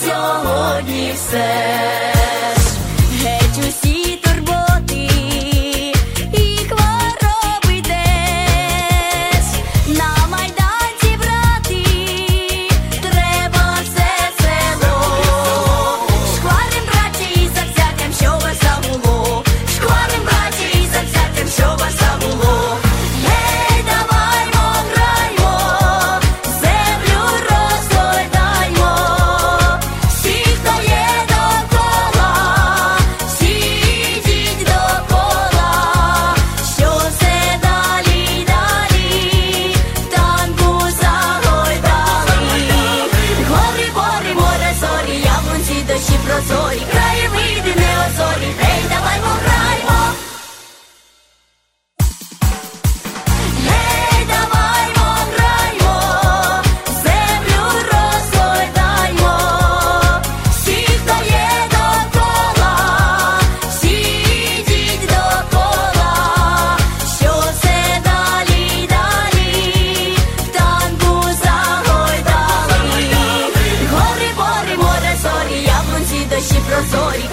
сьогодні все. Геть усі турботи і хвороби десь. На Майдан зібрати треба все село. Шкварим, браті, і завзяттям, що вас загуло. Шкварим, браті, і завзяттям, що вас загуло. Гей, даваймо, граймо, землю розгойдаймо. Всі, хто є довкола, всі йдіть довкола. Що все далі, далі, танку загойдали. Гори, гори, море, зорі, яблунці, дощі прозорі, краєвиди неозорі. Гей, даваймо, граймо. Гей, даваймо, граймо, землю розгойдаймо. Всі, хто є довкола, всі йдіть довкола. Що все далі, далі, танку загойдали. Гори, гори, море, зорі, яблунці, дощі прозорі,